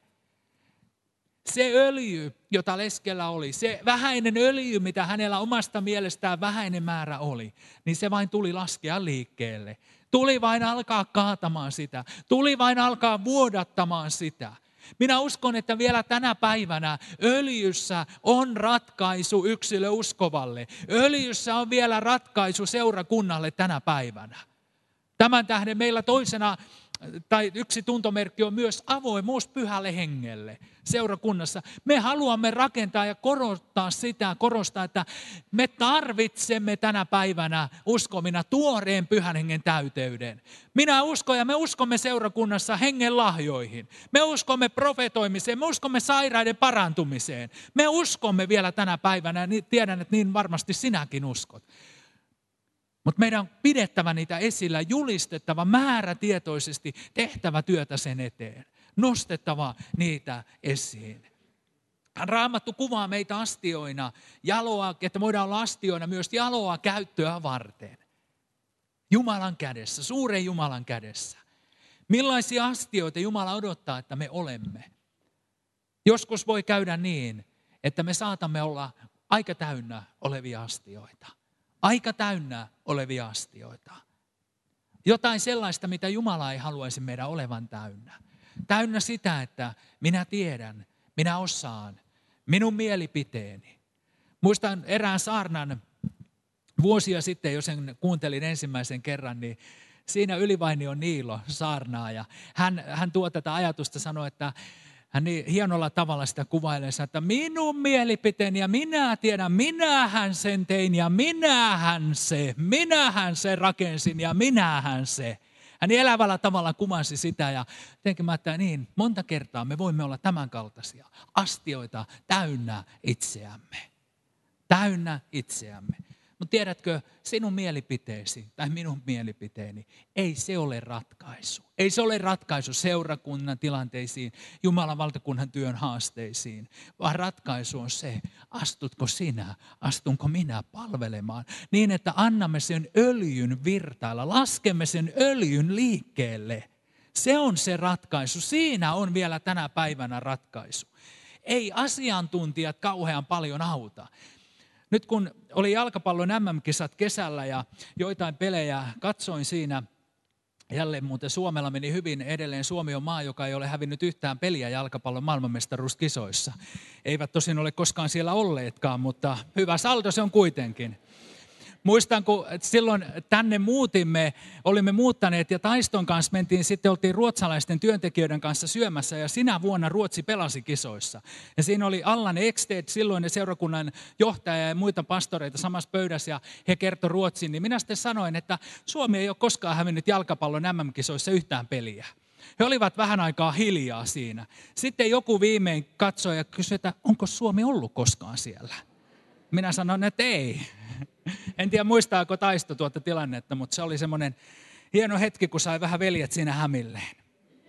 Se öljy, jota leskellä oli, se vähäinen öljy, mitä hänellä omasta mielestään vähäinen määrä oli, niin se vain tuli laskea liikkeelle. Tuli vain alkaa kaatamaan sitä. Tuli vain alkaa vuodattamaan sitä. Minä uskon, että vielä tänä päivänä öljyssä on ratkaisu yksilö uskovalle. Öljyssä on vielä ratkaisu seurakunnalle tänä päivänä. Tämän tähden meillä toisena, tai yksi tuntomerkki on myös avoimuus pyhälle hengelle seurakunnassa. Me haluamme rakentaa ja korostaa sitä, korostaa, että me tarvitsemme tänä päivänä uskomina tuoreen pyhän hengen täyteyden. Minä uskon ja me uskomme seurakunnassa hengen lahjoihin. Me uskomme profetoimiseen, me uskomme sairaiden parantumiseen. Me uskomme vielä tänä päivänä, ja tiedän, että niin varmasti sinäkin uskot. Mutta meidän on pidettävä niitä esillä, julistettava määrätietoisesti, tehtävä työtä sen eteen, nostettava niitä esiin. Raamattu kuvaa meitä astioina, jaloa, että voidaan olla astioina myös jaloa käyttöä varten. Jumalan kädessä, suuren Jumalan kädessä. Millaisia astioita Jumala odottaa, että me olemme? Joskus voi käydä niin, että me saatamme olla aika täynnä olevia astioita. Aika täynnä olevia astioita. Jotain sellaista, mitä Jumala ei haluaisi meidän olevan täynnä. Täynnä sitä, että minä tiedän, minä osaan, minun mielipiteeni. Muistan erään saarnan vuosia sitten, jos sen kuuntelin ensimmäisen kerran, niin siinä Ylivainion Niilo saarnaa. Ja hän, hän tuo tätä ajatusta, sanoi, että hän niin hienolla tavalla sitä kuvailee, että minun mielipiteeni ja minä tiedän, minähän sen tein ja minähän se, minähän se rakensin ja minähän se. Hän elävällä tavalla kuvasi sitä ja jotenkin mä ajattelin, niin monta kertaa me voimme olla tämän kaltaisia astioita täynnä itseämme. Täynnä itseämme. Mutta tiedätkö, sinun mielipiteesi tai minun mielipiteeni, ei se ole ratkaisu. Ei se ole ratkaisu seurakunnan tilanteisiin, Jumalan valtakunnan työn haasteisiin, vaan ratkaisu on se, astutko sinä, astunko minä palvelemaan, niin että annamme sen öljyn virtailla, laskemme sen öljyn liikkeelle. Se on se ratkaisu, siinä on vielä tänä päivänä ratkaisu. Ei asiantuntijat kauhean paljon auta. Nyt kun oli jalkapallon äm äm-kisat kesällä ja joitain pelejä katsoin siinä, jälleen muuten Suomella meni hyvin, edelleen Suomi on maa, joka ei ole hävinnyt yhtään peliä jalkapallon maailmanmestaruuskisoissa. Eivät tosin ole koskaan siellä olleetkaan, mutta hyvä saldo se on kuitenkin. Muistan, kun silloin tänne muutimme, olimme muuttaneet ja Taiston kanssa mentiin, sitten oltiin ruotsalaisten työntekijöiden kanssa syömässä ja sinä vuonna Ruotsi pelasi kisoissa. Ja siinä oli Allan Ekstedt, silloinen seurakunnan johtaja ja muita pastoreita samassa pöydässä ja he kertoi ruotsin. Niin minä sitten sanoin, että Suomi ei ole koskaan hävinnyt jalkapallon äm äm-kisoissa yhtään peliä. He olivat vähän aikaa hiljaa siinä. Sitten joku viimein katsoi ja kysyi, että onko Suomi ollut koskaan siellä? Minä sanoin, että ei. En tiedä muistaako Taisto tuota tilannetta, mutta se oli semmoinen hieno hetki, kun sai vähän veljet siinä hämilleen.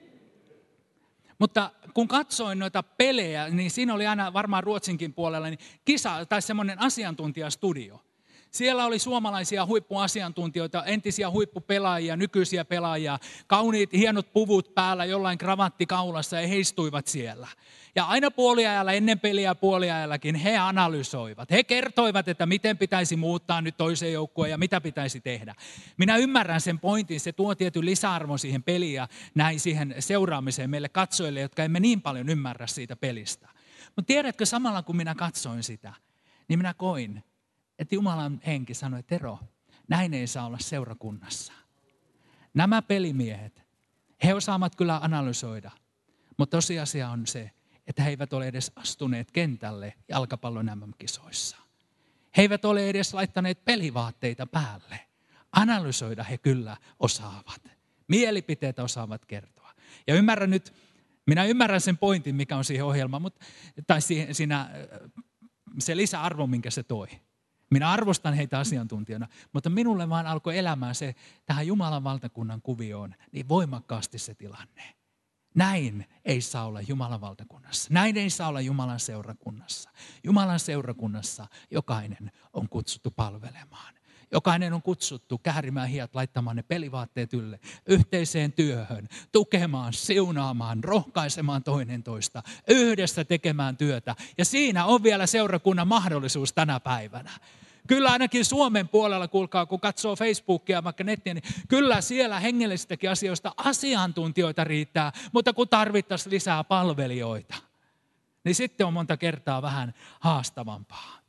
Mutta kun katsoin noita pelejä, niin siinä oli aina varmaan Ruotsinkin puolella niin kisa tai semmoinen asiantuntijastudio. Siellä oli suomalaisia huippuasiantuntijoita, entisiä huippupelaajia, nykyisiä pelaajia, kauniit hienot puvut päällä, jollain kravatti kaulassa ja he istuivat siellä. Ja aina puoliajalla, ennen peliä ja puoliajallakin he analysoivat. He kertoivat, että miten pitäisi muuttaa nyt toiseen joukkueen ja mitä pitäisi tehdä. Minä ymmärrän sen pointin, se tuo tietyn lisäarvon siihen peliin ja näin siihen seuraamiseen meille katsojille, jotka emme niin paljon ymmärrä siitä pelistä. Mutta tiedätkö, samalla kun minä katsoin sitä, niin minä koin, että Jumalan henki sanoi, että Tero, näin ei saa olla seurakunnassa. Nämä pelimiehet, he osaavat kyllä analysoida, mutta tosiasia on se, että he eivät ole edes astuneet kentälle jalkapallon äm äm-kisoissa. He eivät ole edes laittaneet pelivaatteita päälle. Analysoida he kyllä osaavat. Mielipiteitä osaavat kertoa. Ja ymmärrän nyt, minä ymmärrän sen pointin, mikä on siihen ohjelmaan, mutta, tai siinä, se lisäarvo, minkä se toi. Minä arvostan heitä asiantuntijana, mutta minulle vaan alkoi elämään se tähän Jumalan valtakunnan kuvioon niin voimakkaasti se tilanne. Näin ei saa olla Jumalan valtakunnassa. Näin ei saa olla Jumalan seurakunnassa. Jumalan seurakunnassa jokainen on kutsuttu palvelemaan. Jokainen on kutsuttu käärimään hiat, laittamaan ne pelivaatteet ylle, yhteiseen työhön, tukemaan, siunaamaan, rohkaisemaan toinen toista, yhdessä tekemään työtä. Ja siinä on vielä seurakunnan mahdollisuus tänä päivänä. Kyllä ainakin Suomen puolella, kuulkaa, kun katsoo Facebookia, vaikka nettiä, niin kyllä siellä hengellisistäkin asioista asiantuntijoita riittää, mutta kun tarvittaisiin lisää palvelijoita, niin sitten on monta kertaa vähän haastavampaa.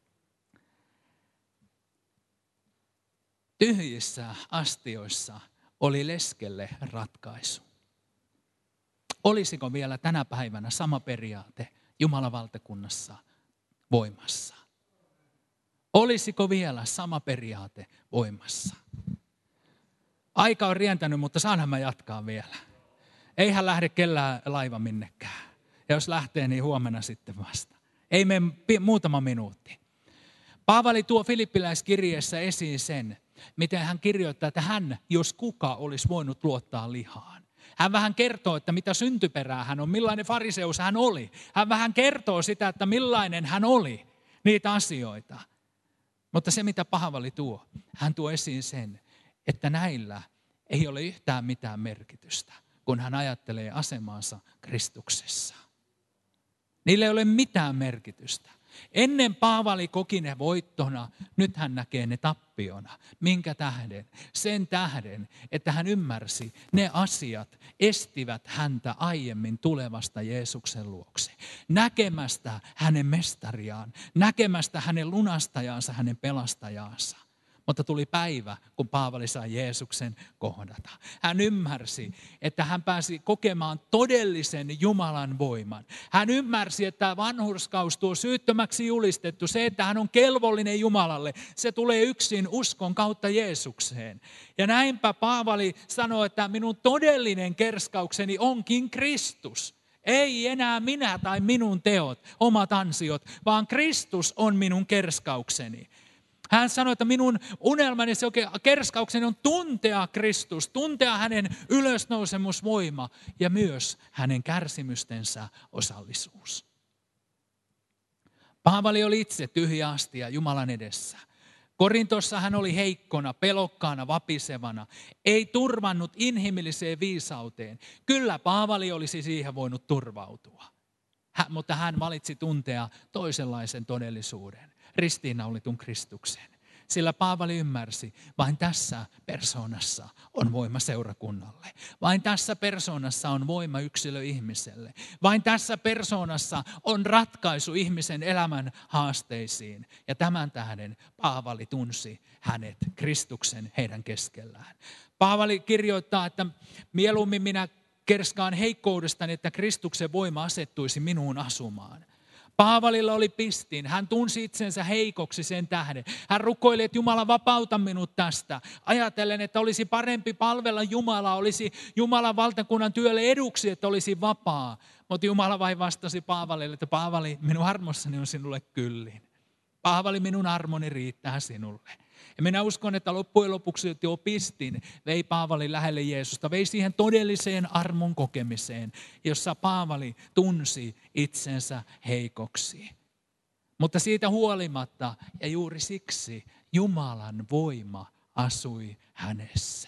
Tyhjissä astioissa oli leskelle ratkaisu. Olisiko vielä tänä päivänä sama periaate Jumalan valtakunnassa voimassa? Olisiko vielä sama periaate voimassa? Aika on rientänyt, mutta saanhan mä jatkaa vielä. Eihän lähde kellään laiva minnekään. Ja jos lähtee, niin huomenna sitten vasta. Ei mene muutama minuutti. Paavali tuo Filippiläiskirjeessä esiin sen, miten hän kirjoittaa, että hän, jos kuka, olisi voinut luottaa lihaan. Hän vähän kertoo, että mitä syntyperää hän on, millainen fariseus hän oli. Hän vähän kertoo sitä, että millainen hän oli, niitä asioita. Mutta se, mitä Paavali tuo, hän tuo esiin sen, että näillä ei ole yhtään mitään merkitystä, kun hän ajattelee asemaansa Kristuksessa. Niillä ei ole mitään merkitystä. Ennen Paavali koki ne voittona, nyt hän näkee ne tappiona. Minkä tähden? Sen tähden, että hän ymmärsi, ne asiat estivät häntä aiemmin tulevasta Jeesuksen luokse. Näkemästä hänen mestariaan, näkemästä hänen lunastajansa, hänen pelastajaansa. Mutta tuli päivä, kun Paavali sai Jeesuksen kohdata. Hän ymmärsi, että hän pääsi kokemaan todellisen Jumalan voiman. Hän ymmärsi, että vanhurskaus, tuo syyttömäksi julistettu, se, että hän on kelvollinen Jumalalle, se tulee yksin uskon kautta Jeesukseen. Ja näinpä Paavali sanoi, että minun todellinen kerskaukseni onkin Kristus. Ei enää minä tai minun teot, omat ansiot, vaan Kristus on minun kerskaukseni. Hän sanoi, että minun unelmani, se oikein kerskaukseni on tuntea Kristus, tuntea hänen ylösnousemusvoima ja myös hänen kärsimystensä osallisuus. Paavali oli itse tyhjä astia Jumalan edessä. Korintossa hän oli heikkona, pelokkaana, vapisevana, ei turvannut inhimilliseen viisauteen. Kyllä Paavali olisi siihen voinut turvautua, hän, mutta hän valitsi tuntea toisenlaisen todellisuuden. Ristiinnaulitun Kristuksen. Sillä Paavali ymmärsi, vain tässä persoonassa on voima seurakunnalle. Vain tässä persoonassa on voima yksilö ihmiselle. Vain tässä persoonassa on ratkaisu ihmisen elämän haasteisiin. Ja tämän tähden Paavali tunsi hänet, Kristuksen, heidän keskellään. Paavali kirjoittaa, että mieluummin minä kerskaan heikkoudestani, että Kristuksen voima asettuisi minuun asumaan. Paavalilla oli pistin. Hän tunsi itsensä heikoksi sen tähden. Hän rukoili, että Jumala vapauta minut tästä. Ajatellen, että olisi parempi palvella Jumalaa, olisi Jumalan valtakunnan työlle eduksi, että olisi vapaa. Mutta Jumala vain vastasi Paavalille, että Paavali, minun armossani on sinulle kyllin. Paavali, minun armoni riittää sinulle. Ja minä uskon, että loppujen lopuksi jo pistin vei Paavalin lähelle Jeesusta, vei siihen todelliseen armon kokemiseen, jossa Paavali tunsi itsensä heikoksi. Mutta siitä huolimatta ja juuri siksi Jumalan voima asui hänessä.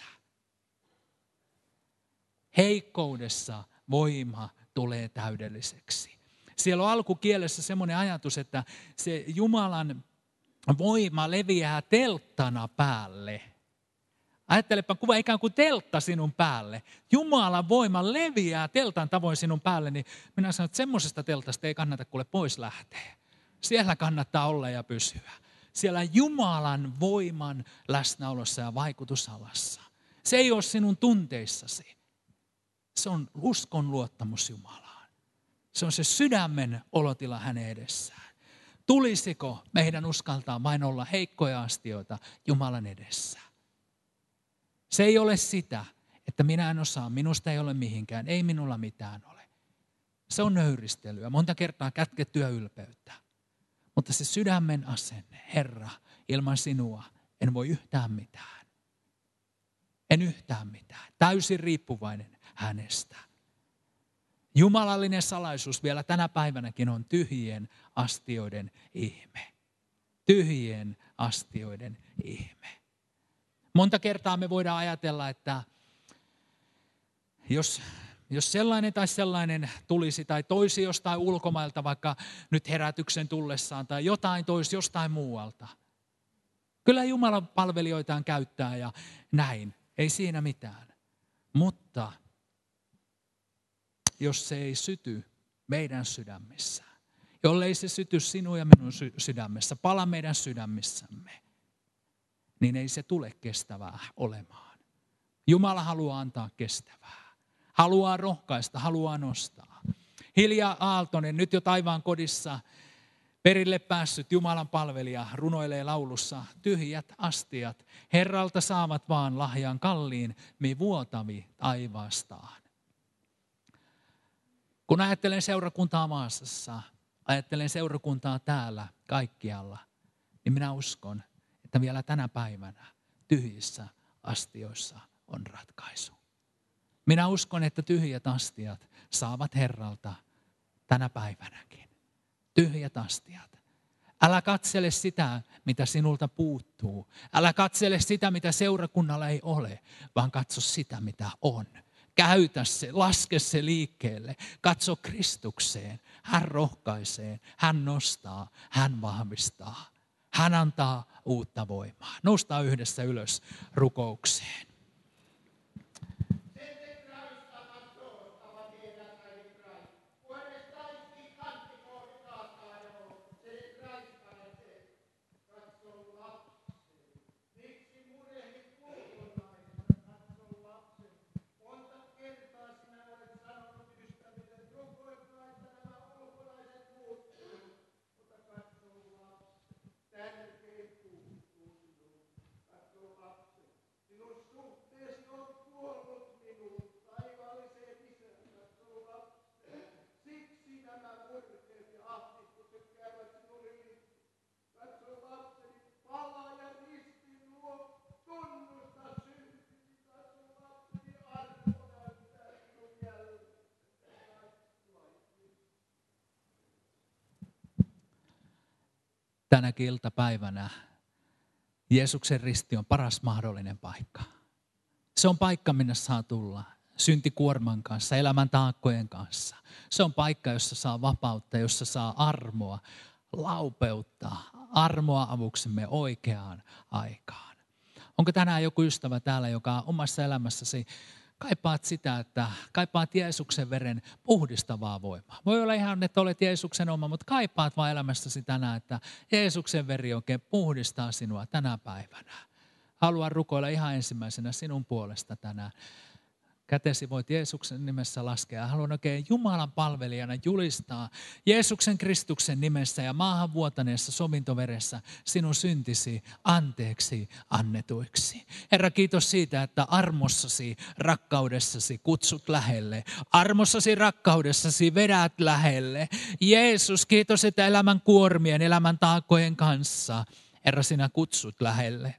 Heikkoudessa voima tulee täydelliseksi. Siellä on alkukielessä semmoinen ajatus, että se Jumalan voima leviää telttana päälle. Ajattelepa, kuva ikään kuin teltta sinun päälle. Jumalan voima leviää teltan tavoin sinun päälle, niin minä sanon, että semmoisesta teltasta ei kannata kuule pois lähteä. Siellä kannattaa olla ja pysyä. Siellä Jumalan voiman läsnäolossa ja vaikutusalassa. Se ei ole sinun tunteissasi. Se on uskon luottamus Jumalaan. Se on se sydämen olotila hänen edessään. Tulisiko meidän uskaltaa vain olla heikkoja astioita Jumalan edessä? Se ei ole sitä, että minä en osaa, minusta ei ole mihinkään, ei minulla mitään ole. Se on nöyristelyä, monta kertaa kätkettyä ylpeyttä. Mutta se sydämen asenne, Herra, ilman sinua en voi yhtään mitään. En yhtään mitään, täysin riippuvainen hänestä. Jumalallinen salaisuus vielä tänä päivänäkin on tyhjien astioiden ihme. Tyhjien astioiden ihme. Monta kertaa me voidaan ajatella, että jos, jos sellainen tai sellainen tulisi tai toisi jostain ulkomailta, vaikka nyt herätyksen tullessaan tai jotain toisi jostain muualta. Kyllä Jumalan palvelijoitaan käyttää ja näin, ei siinä mitään. Mutta jos se ei syty meidän sydämissään, jollei se syty sinun ja minun sydämessä, pala meidän sydämissämme, niin ei se tule kestävää olemaan. Jumala haluaa antaa kestävää, haluaa rohkaista, haluaa nostaa. Hilja Aaltonen, nyt jo taivaan kodissa perille päässyt Jumalan palvelija, runoilee laulussa: tyhjät astiat Herralta saavat vaan lahjan kalliin, mi vuotavi taivaastaan. Kun ajattelen seurakuntaa Vaasassa, ajattelen seurakuntaa täällä kaikkialla, niin minä uskon, että vielä tänä päivänä tyhjissä astioissa on ratkaisu. Minä uskon, että tyhjät astiat saavat Herralta tänä päivänäkin. Tyhjät astiat. Älä katsele sitä, mitä sinulta puuttuu. Älä katsele sitä, mitä seurakunnalla ei ole, vaan katso sitä, mitä on. Käytä se, laske se liikkeelle. Katso Kristukseen. Hän rohkaisee, hän nostaa, hän vahvistaa. Hän antaa uutta voimaa. Noustaan yhdessä ylös rukoukseen. Tänäkin iltapäivänä Jeesuksen risti on paras mahdollinen paikka. Se on paikka, minne saa tulla syntikuorman kanssa, elämän taakkojen kanssa. Se on paikka, jossa saa vapautta, jossa saa armoa, laupeutta, armoa avuksemme oikeaan aikaan. Onko tänään joku ystävä täällä, joka omassa elämässäsi kaipaat sitä, että kaipaat Jeesuksen veren puhdistavaa voimaa. Voi olla ihan, että olet Jeesuksen oma, mutta kaipaat vaan elämässäsi tänään, että Jeesuksen veri oikein puhdistaa sinua tänä päivänä. Haluan rukoilla ihan ensimmäisenä sinun puolesta tänään. Kätesi voit Jeesuksen nimessä laskea. Haluan oikein Jumalan palvelijana julistaa Jeesuksen Kristuksen nimessä ja maahan vuotaneessa sovintoveressä sinun syntisi anteeksi annetuiksi. Herra, kiitos siitä, että armossasi, rakkaudessasi kutsut lähelle. Armossasi, rakkaudessasi vedät lähelle. Jeesus, kiitos, että elämän kuormien, elämän taakkojen kanssa, Herra, sinä kutsut lähelle.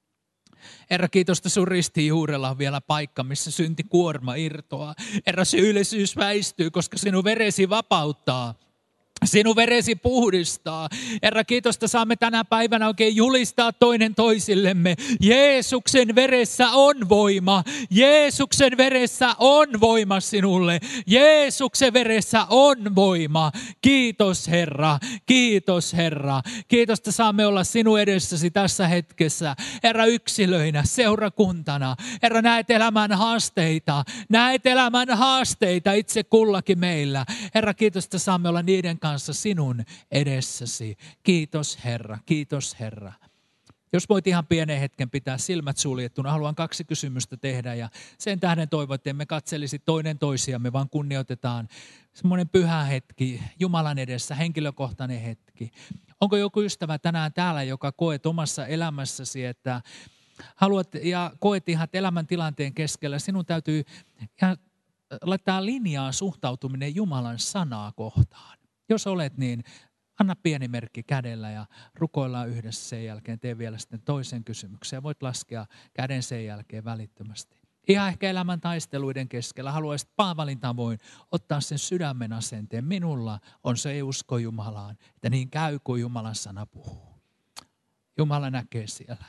Herra, kiitos, että sun ristin juurella on vielä paikka, missä syntikuorma irtoaa. Herra, syyllisyys väistyy, koska sinun veresi vapauttaa. Sinun veresi puhdistaa. Herra, kiitos, että saamme tänä päivänä oikein julistaa toinen toisillemme. Jeesuksen veressä on voima. Jeesuksen veressä on voima sinulle. Jeesuksen veressä on voima. Kiitos, Herra. Kiitos, Herra. Kiitos, että saamme olla sinun edessäsi tässä hetkessä. Herra, yksilöinä, seurakuntana. Herra, näet elämän haasteita. Näet elämän haasteita itse kullakin meillä. Herra, kiitos, että saamme olla niiden kanssa. kanssa sinun edessäsi. Kiitos Herra, kiitos Herra. Jos voit ihan pienen hetken pitää silmät suljettuna, haluan kaksi kysymystä tehdä ja sen tähden toivon, että emme katselisi toinen toisiamme, vaan kunnioitetaan semmoinen pyhä hetki Jumalan edessä, henkilökohtainen hetki. Onko joku ystävä tänään täällä, joka koet omassa elämässäsi, että haluat ja koet ihan elämäntilanteen keskellä, sinun täytyy ihan laittaa linjaan suhtautuminen Jumalan sanaa kohtaan. Jos olet, niin anna pieni merkki kädellä ja rukoillaan yhdessä sen jälkeen. Tee vielä sitten toisen kysymyksen ja voit laskea käden sen jälkeen välittömästi. Ihan ehkä elämän taisteluiden keskellä haluaisit Paavalin tavoin ottaa sen sydämen asenteen. Minulla on se usko Jumalaan, että niin käy kuin Jumalan sana puhuu. Jumala näkee siellä.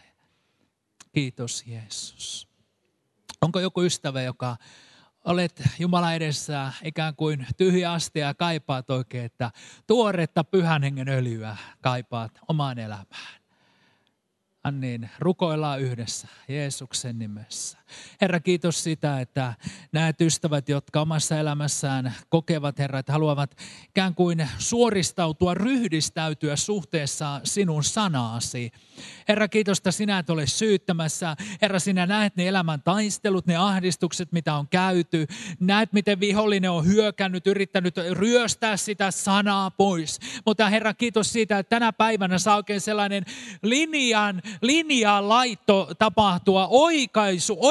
Kiitos Jeesus. Onko joku ystävä, joka olet Jumalan edessä ikään kuin tyhjä astia ja kaipaat oikein, että tuoretta pyhän hengen öljyä kaipaat omaan elämään. Niin, rukoillaan yhdessä Jeesuksen nimessä. Herra, kiitos sitä, että näet ystävät, jotka omassa elämässään kokevat, Herra, että haluavat ikään kuin suoristautua, ryhdistäytyä suhteessa sinun sanaasi. Herra, kiitos, että sinä et ole syyttämässä. Herra, sinä näet ne elämän taistelut, ne ahdistukset, mitä on käyty. Näet, miten vihollinen on hyökännyt, yrittänyt ryöstää sitä sanaa pois. Mutta Herra, kiitos siitä, että tänä päivänä saa oikein sellainen linjan, linjaan laitto tapahtua, oikaisu,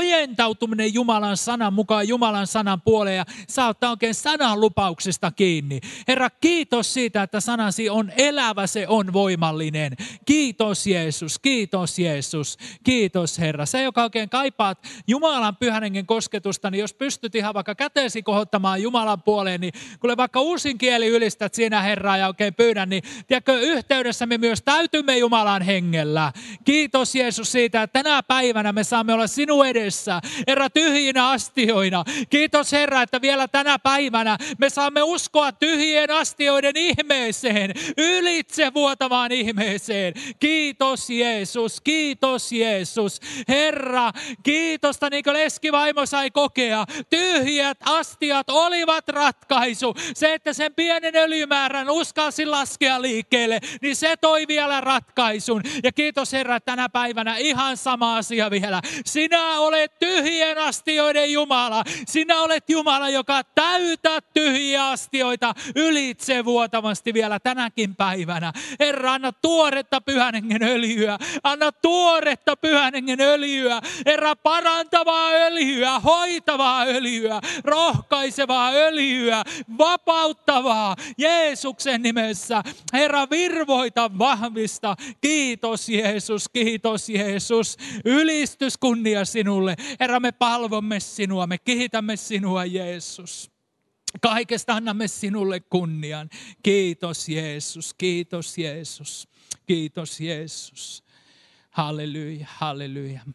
ojentautuminen Jumalan sanan mukaan, Jumalan sanan puoleen ja saa ottaa oikein sanan lupauksista kiinni. Herra, kiitos siitä, että sanasi on elävä, se on voimallinen. Kiitos Jeesus, kiitos Jeesus, kiitos Herra. Se, joka oikein kaipaat Jumalan pyhän hengen kosketusta, niin jos pystyt ihan vaikka käteesi kohottamaan Jumalan puoleen, niin kun vaikka uusin kieli ylistät siinä Herraa ja oikein pyydän, niin tiedätkö, yhteydessä me myös täytymme Jumalan hengellä. Kiitos Jeesus siitä, että tänä päivänä me saamme olla sinun edessä, Herra, tyhjinä astioina. Kiitos Herra, että vielä tänä päivänä me saamme uskoa tyhjien astioiden ihmeeseen, ylitse vuotavaan ihmeeseen. Kiitos Jeesus, kiitos Jeesus. Herra, kiitosta niin kuin leskivaimo sai kokea. Tyhjät astiat olivat ratkaisu. Se, että sen pienen öljymäärän uskalsi laskea liikkeelle, niin se toi vielä ratkaisun. Ja kiitos Herra, että tänä päivänä ihan sama asia vielä. Sinä olet tyhjien astioiden Jumala. Sinä olet Jumala, joka täytät tyhjiä astioita ylitse vuotavasti vielä tänäkin päivänä. Herra, anna tuoretta pyhän hengen öljyä. Anna tuoretta pyhän hengen öljyä. Herra, parantavaa öljyä, hoitavaa öljyä, rohkaisevaa öljyä, vapauttavaa Jeesuksen nimessä. Herra, virvoita, vahvista. Kiitos Jeesus, kiitos Jeesus. Ylistys, kunnia sinulle. Herra, me palvomme sinua, me kiitämme sinua Jeesus. Kaikesta annamme sinulle kunnian. Kiitos Jeesus, kiitos Jeesus, kiitos Jeesus. Halleluja, halleluja.